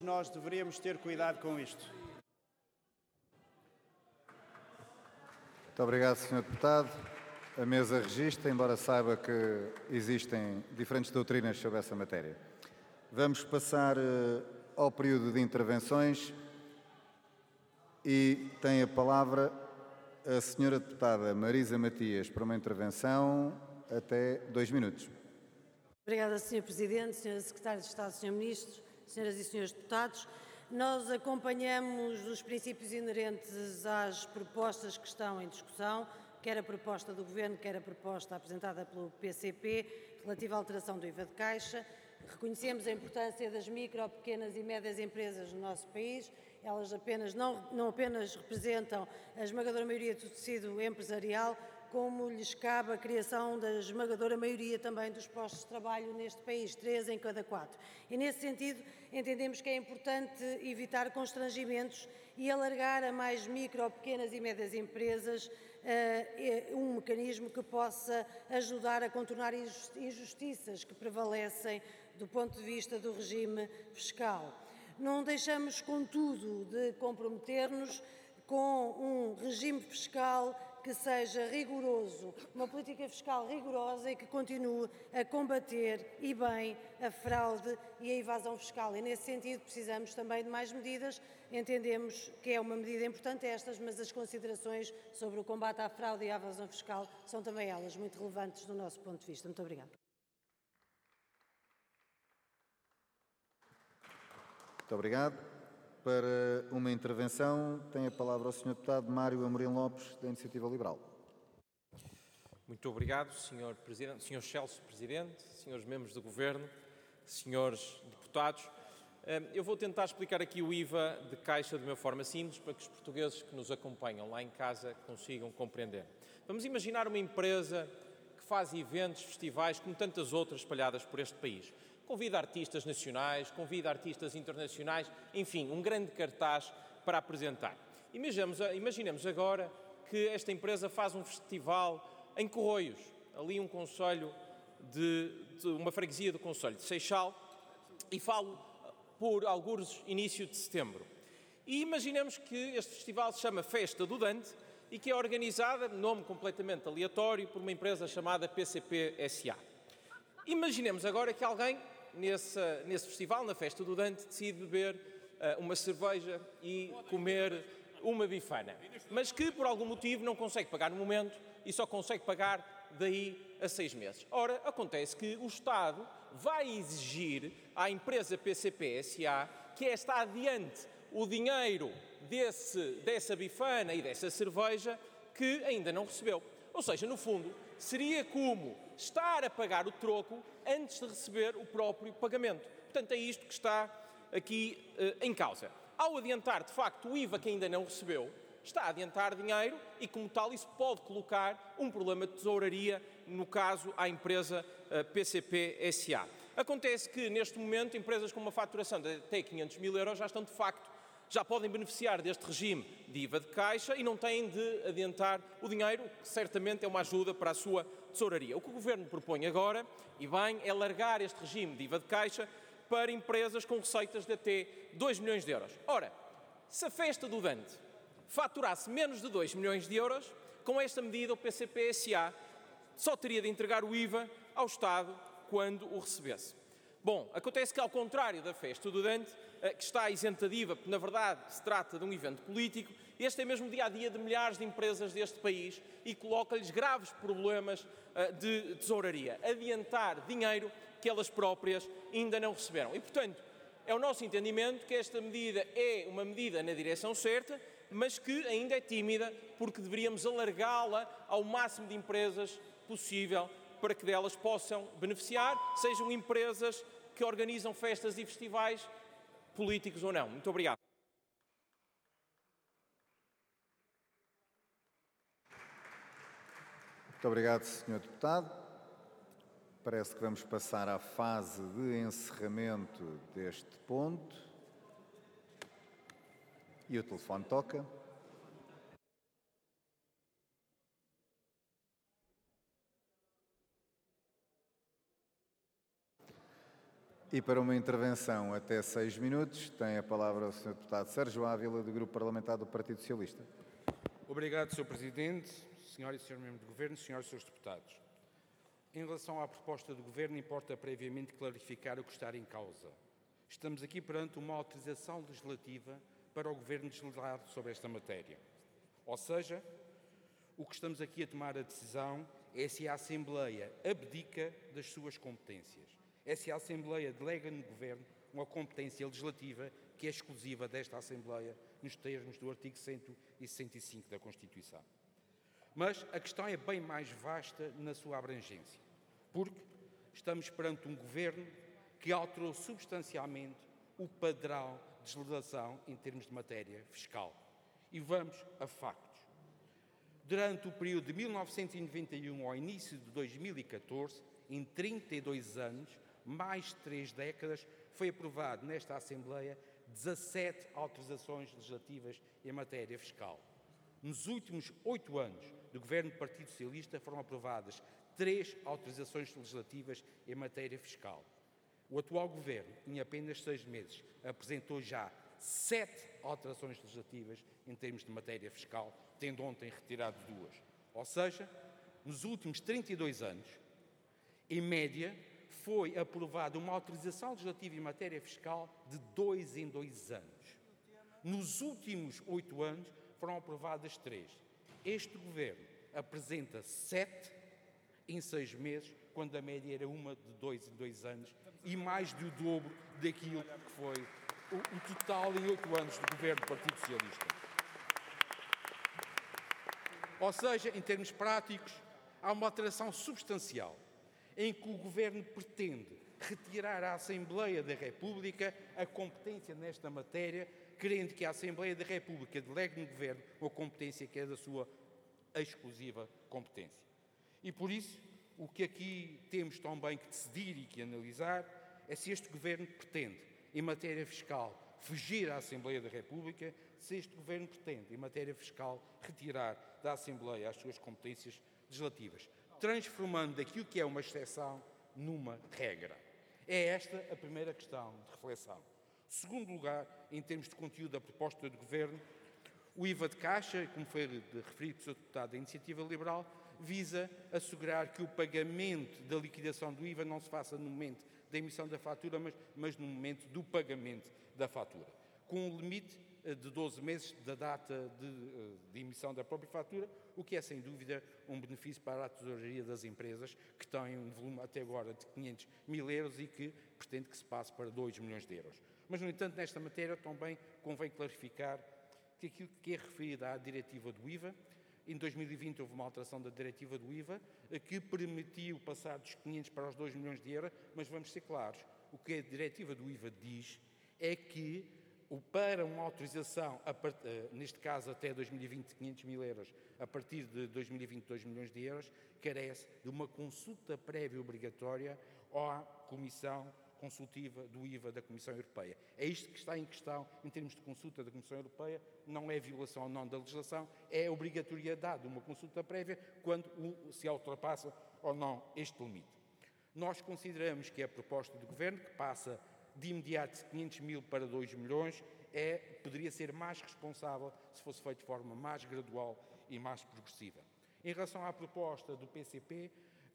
Nós deveríamos ter cuidado com isto. Muito obrigado, Sr. Deputado. A mesa registra, embora saiba que existem diferentes doutrinas sobre essa matéria. Vamos passar ao período de intervenções e tem a palavra a Sra. Deputada Marisa Matias para uma intervenção até 2 minutos. Obrigada, Sr. Presidente, Sra. Secretária de Estado, Sr. Ministro, Senhoras e Senhores Deputados. Nós acompanhamos os princípios inerentes às propostas que estão em discussão, quer a proposta do Governo, quer a proposta apresentada pelo PCP, relativa à alteração do IVA de caixa. Reconhecemos a importância das micro, pequenas e médias empresas no nosso país. Elas não apenas representam a esmagadora maioria do tecido empresarial, como lhes cabe a criação da esmagadora maioria também dos postos de trabalho neste país, 3 em cada 4. E, nesse sentido, entendemos que é importante evitar constrangimentos e alargar a mais micro, pequenas e médias empresas um mecanismo que possa ajudar a contornar injustiças que prevalecem do ponto de vista do regime fiscal. Não deixamos, contudo, de comprometer-nos com um regime fiscal que seja rigoroso, uma política fiscal rigorosa e que continue a combater, e bem, a fraude e a evasão fiscal. E, nesse sentido, precisamos também de mais medidas. Entendemos que é uma medida importante estas, mas as considerações sobre o combate à fraude e à evasão fiscal são também elas muito relevantes do nosso ponto de vista. Muito obrigada. Muito obrigado. Para uma intervenção, tem a palavra o Sr. Deputado Mário Amorim Lopes, da Iniciativa Liberal. Muito obrigado, Sr. Presidente, Sr. Excelso Presidente, Srs. Membros do Governo, Srs. Deputados. Eu vou tentar explicar aqui o IVA de caixa de uma forma simples para que os portugueses que nos acompanham lá em casa consigam compreender. Vamos imaginar uma empresa que faz eventos, festivais, como tantas outras espalhadas por este país. Convida artistas nacionais, convida artistas internacionais, enfim, um grande cartaz para apresentar. Imaginemos agora que esta empresa faz um festival em Corroios, ali um concelho de uma freguesia do concelho de Seixal, e falo por algures início de setembro. E imaginemos que este festival se chama Festa do Dante e que é organizada, nome completamente aleatório, por uma empresa chamada PCP SA. Imaginemos agora que alguém nesse festival, na Festa do Dante, decide beber uma cerveja e comer uma bifana, mas que por algum motivo não consegue pagar no momento e só consegue pagar daí a 6 meses. Ora, acontece que o Estado vai exigir à empresa PCP SA que esta adiante o dinheiro dessa bifana e dessa cerveja que ainda não recebeu. Ou seja, no fundo, seria como estar a pagar o troco antes de receber o próprio pagamento. Portanto, é isto que está aqui em causa. Ao adiantar, de facto, o IVA que ainda não recebeu, está a adiantar dinheiro e, como tal, isso pode colocar um problema de tesouraria, no caso, à empresa PCP SA. Acontece que, neste momento, empresas com uma faturação de até 500 mil euros já podem beneficiar deste regime de IVA de caixa e não têm de adiantar o dinheiro, que certamente é uma ajuda para a sua tesouraria. O que o Governo propõe agora, e bem, é largar este regime de IVA de caixa para empresas com receitas de até 2 milhões de euros. Ora, se a Festa do Dante faturasse menos de 2 milhões de euros, com esta medida o PCP-SA só teria de entregar o IVA ao Estado quando o recebesse. Bom, acontece que, ao contrário da Festa do Dante, que está isenta de IVA, porque na verdade se trata de um evento político, este é mesmo o dia-a-dia de milhares de empresas deste país e coloca-lhes graves problemas de tesouraria, adiantar dinheiro que elas próprias ainda não receberam. E, portanto, é o nosso entendimento que esta medida é uma medida na direção certa, mas que ainda é tímida, porque deveríamos alargá-la ao máximo de empresas possível para que delas possam beneficiar, sejam empresas que organizam festas e festivais políticos ou não. Muito obrigado. Muito obrigado, Sr. Deputado. Parece que vamos passar à fase de encerramento deste ponto. E o telefone toca. E para uma intervenção até 6 minutos, tem a palavra o Sr. Deputado Sérgio Ávila, do Grupo Parlamentar do Partido Socialista. Obrigado, Sr. Presidente, Sr. e Sr. Membro do Governo, Srs. e Srs. Deputados. Em relação à proposta do Governo, importa previamente clarificar o que está em causa. Estamos aqui perante uma autorização legislativa para o Governo legislar sobre esta matéria. Ou seja, o que estamos aqui a tomar a decisão é se a Assembleia abdica das suas competências. É se a Assembleia delega no Governo uma competência legislativa que é exclusiva desta Assembleia, nos termos do artigo 165 da Constituição. Mas a questão é bem mais vasta na sua abrangência, porque estamos perante um Governo que alterou substancialmente o padrão de legislação em termos de matéria fiscal. E vamos a factos. Durante o período de 1991 ao início de 2014, em 32 anos, mais de 3 décadas, foi aprovado nesta Assembleia 17 autorizações legislativas em matéria fiscal. Nos últimos 8 anos do Governo do Partido Socialista foram aprovadas 3 autorizações legislativas em matéria fiscal. O atual Governo, em apenas 6 meses, apresentou já 7 alterações legislativas em termos de matéria fiscal, tendo ontem retirado 2. Ou seja, nos últimos 32 anos, em média, foi aprovada uma autorização legislativa em matéria fiscal de 2 em 2 anos. Nos últimos 8 anos, foram aprovadas 3. Este Governo apresenta 7 em 6 meses, quando a média era uma de 2 em 2 anos, e mais do dobro daquilo que foi o total em 8 anos do Governo do Partido Socialista. Ou seja, em termos práticos, há uma alteração substancial em que o Governo pretende retirar à Assembleia da República a competência nesta matéria, querendo que a Assembleia da República delegue no Governo uma competência que é da sua exclusiva competência. E por isso, o que aqui temos também que decidir e que analisar é se este Governo pretende, em matéria fiscal, fugir à Assembleia da República, se este Governo pretende, em matéria fiscal, retirar da Assembleia as suas competências legislativas, transformando aquilo que é uma exceção numa regra. É esta a primeira questão de reflexão. Segundo lugar, em termos de conteúdo da proposta do Governo, o IVA de caixa, como foi referido pelo Sr. Deputado da Iniciativa Liberal, visa assegurar que o pagamento da liquidação do IVA não se faça no momento da emissão da fatura, mas no momento do pagamento da fatura, com um limite de 12 meses da data de emissão da própria fatura, o que é, sem dúvida, um benefício para a tesouraria das empresas, que têm um volume até agora de 500 mil euros e que pretende que se passe para 2 milhões de euros. Mas, no entanto, nesta matéria também convém clarificar que aquilo que é referido à diretiva do IVA, em 2020 houve uma alteração da diretiva do IVA que permitiu passar dos 500 para os 2 milhões de euros, mas vamos ser claros, o que a diretiva do IVA diz é que para uma autorização, neste caso até 2020, 500 mil euros, a partir de 2020, 2 milhões de euros, carece de uma consulta prévia obrigatória à Comissão Consultiva do IVA da Comissão Europeia. É isto que está em questão em termos de consulta da Comissão Europeia, não é violação ou não da legislação, é a obrigatoriedade de uma consulta prévia quando se ultrapassa ou não este limite. Nós consideramos que a proposta do Governo, que passa de imediato de 500 mil para 2 milhões, poderia ser mais responsável se fosse feito de forma mais gradual e mais progressiva. Em relação à proposta do PCP,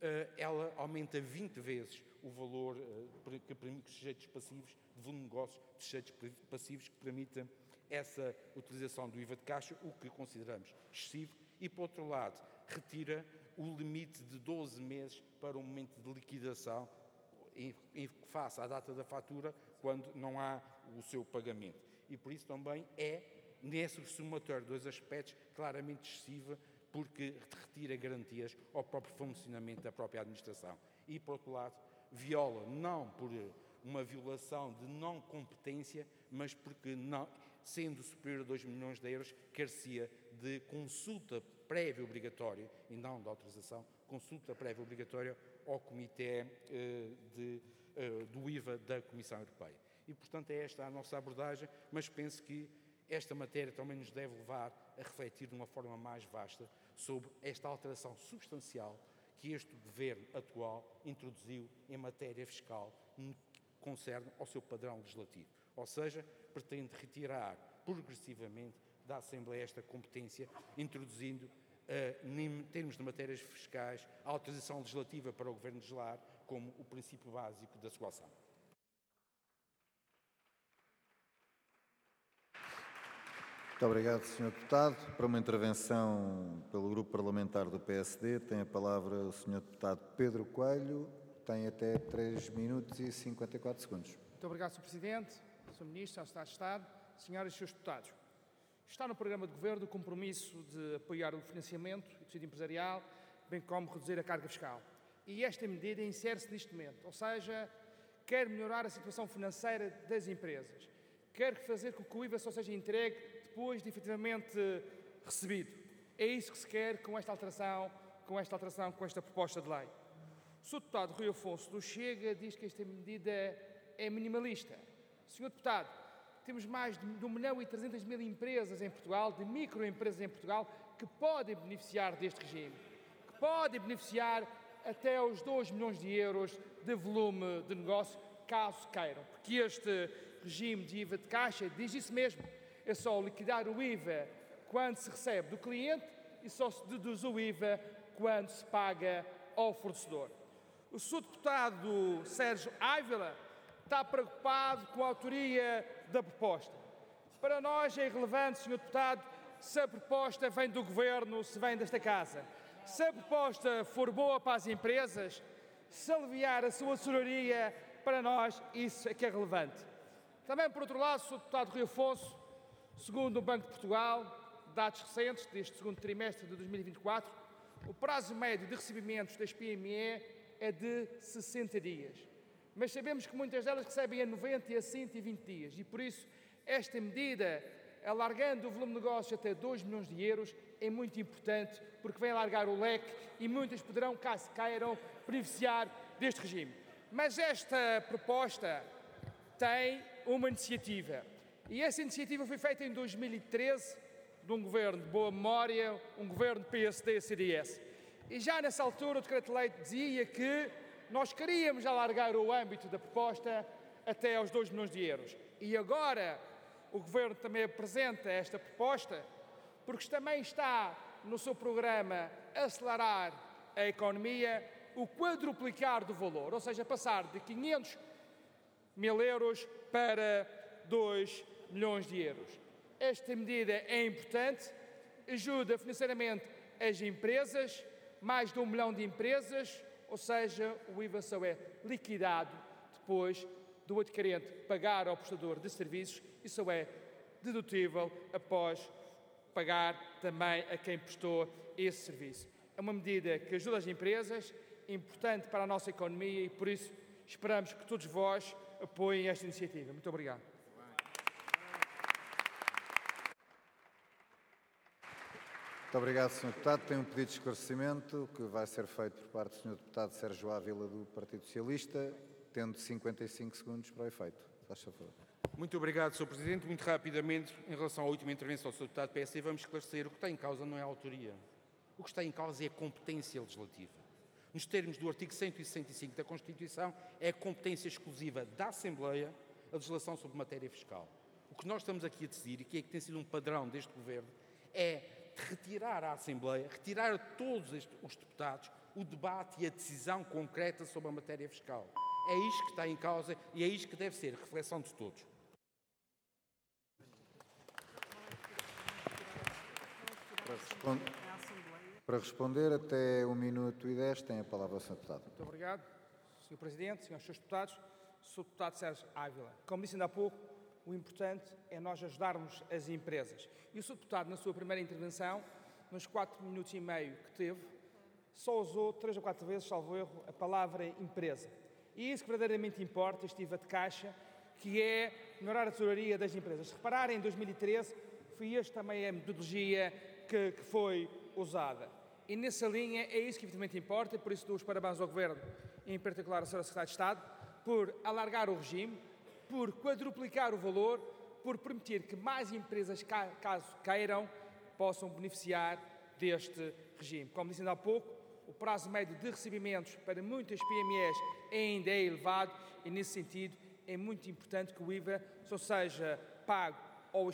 ela aumenta 20 vezes o valor que permite os sujeitos passivos, de volume de negócios dos sujeitos passivos, que permitem essa utilização do IVA de caixa, o que consideramos excessivo, e, por outro lado, retira o limite de 12 meses para o momento de liquidação, face à data da fatura, quando não há o seu pagamento. E por isso também nesse somatório de 2 aspectos, claramente excessiva, porque retira garantias ao próprio funcionamento da própria administração. E, por outro lado, viola, não por uma violação de não competência, mas porque, sendo superior a 2 milhões de euros, carecia de consulta prévia obrigatória, e não de autorização, consulta prévia obrigatória ao Comitê do IVA da Comissão Europeia. E, portanto, é esta a nossa abordagem, mas penso que esta matéria também nos deve levar a refletir de uma forma mais vasta sobre esta alteração substancial que este Governo atual introduziu em matéria fiscal, concerne ao seu padrão legislativo. Ou seja, pretende retirar progressivamente da Assembleia esta competência, introduzindo, em termos de matérias fiscais, a autorização legislativa para o Governo legislar como o princípio básico da sua ação. Muito obrigado, Sr. Deputado. Para uma intervenção pelo Grupo Parlamentar do PSD, tem a palavra o Sr. Deputado Pedro Coelho. Tem até 3 minutos e 54 segundos. Muito obrigado, Sr. Presidente, Sr. Ministro, Sr. Secretário de Estado, senhoras e senhores deputados. Está no programa de Governo o compromisso de apoiar o financiamento do tecido empresarial, bem como reduzir a carga fiscal. E esta medida insere-se neste momento, ou seja, quer melhorar a situação financeira das empresas, quer fazer com que o IVA só seja entregue depois de efetivamente recebido. É isso que se quer com esta alteração, com esta proposta de lei. O Sr. Deputado Rui Afonso do Chega diz que esta medida é minimalista. Sr. Deputado, temos mais de 1.300.000 empresas em Portugal, de microempresas em Portugal, que podem beneficiar deste regime, que podem beneficiar até os 2 milhões de euros de volume de negócio, caso queiram. Porque este regime de IVA de caixa diz isso mesmo. É só liquidar o IVA quando se recebe do cliente e só se deduz o IVA quando se paga ao fornecedor. O Sr. Deputado Sérgio Ávila está preocupado com a autoria da proposta. Para nós é irrelevante, Sr. Deputado, se a proposta vem do Governo, se vem desta Casa. Se a proposta for boa para as empresas, se aliviar a sua tesouraria, para nós isso é que é relevante. Também, por outro lado, Sr. Deputado Rui Afonso, segundo o Banco de Portugal, dados recentes deste segundo trimestre de 2024, o prazo médio de recebimentos das PME é de 60 dias. Mas sabemos que muitas delas recebem a 90 e a 120 dias e, por isso, esta medida, alargando o volume de negócio até 2 milhões de euros, é muito importante porque vem alargar o leque e muitas poderão, caso queiram, beneficiar deste regime. Mas esta proposta tem uma iniciativa e essa iniciativa foi feita em 2013 de um governo de boa memória, um governo PSD-CDS. E já nessa altura o decreto-lei dizia que nós queríamos alargar o âmbito da proposta até aos 2 milhões de euros. E agora o Governo também apresenta esta proposta porque também está no seu programa acelerar a economia, o quadruplicar do valor, ou seja, passar de 500 mil euros para 2 milhões de euros. Esta medida é importante, ajuda financeiramente as empresas, mais de 1 milhão de empresas, ou seja, o IVA só é liquidado depois do adquirente pagar ao prestador de serviços e só é dedutível após pagar também a quem prestou esse serviço. É uma medida que ajuda as empresas, importante para a nossa economia e, por isso, esperamos que todos vós apoiem esta iniciativa. Muito obrigado. Muito obrigado, Sr. Deputado. Tem um pedido de esclarecimento que vai ser feito por parte do Sr. Deputado Sérgio Ávila, do Partido Socialista, tendo 55 segundos para o efeito. Faz favor. Muito obrigado, Sr. Presidente. Muito rapidamente, em relação à última intervenção do Sr. Deputado do PSD, vamos esclarecer o que está em causa não é a autoria. O que está em causa é a competência legislativa. Nos termos do artigo 165 da Constituição, é a competência exclusiva da Assembleia a legislação sobre matéria fiscal. O que nós estamos aqui a decidir, e que tem sido um padrão deste Governo, é retirar à Assembleia, retirar a todos os deputados o debate e a decisão concreta sobre a matéria fiscal. É isto que está em causa e é isto que deve ser reflexão de todos. Para responder, até 1 minuto e 10, tem a palavra o Sr. Deputado. Muito obrigado, Sr. Presidente, Srs. Deputados, Sr. Deputado Sérgio Ávila. Como disse ainda há pouco, o importante é nós ajudarmos as empresas. E o Sr. Deputado, na sua primeira intervenção, nos 4 minutos e meio que teve, só usou 3 ou 4 vezes, salvo erro, a palavra empresa. E isso que verdadeiramente importa, este IVA de caixa, que é melhorar a tesouraria das empresas. Se repararem, em 2013, foi esta também a metodologia que foi usada. E nessa linha é isso que evidentemente importa, e por isso dou os parabéns ao Governo, em particular ao Sr. Secretário de Estado, por alargar o regime, por quadruplicar o valor, por permitir que mais empresas, caso queiram, possam beneficiar deste regime. Como disse ainda há pouco, o prazo médio de recebimentos para muitas PMEs ainda é elevado e, nesse sentido, é muito importante que o IVA só seja pago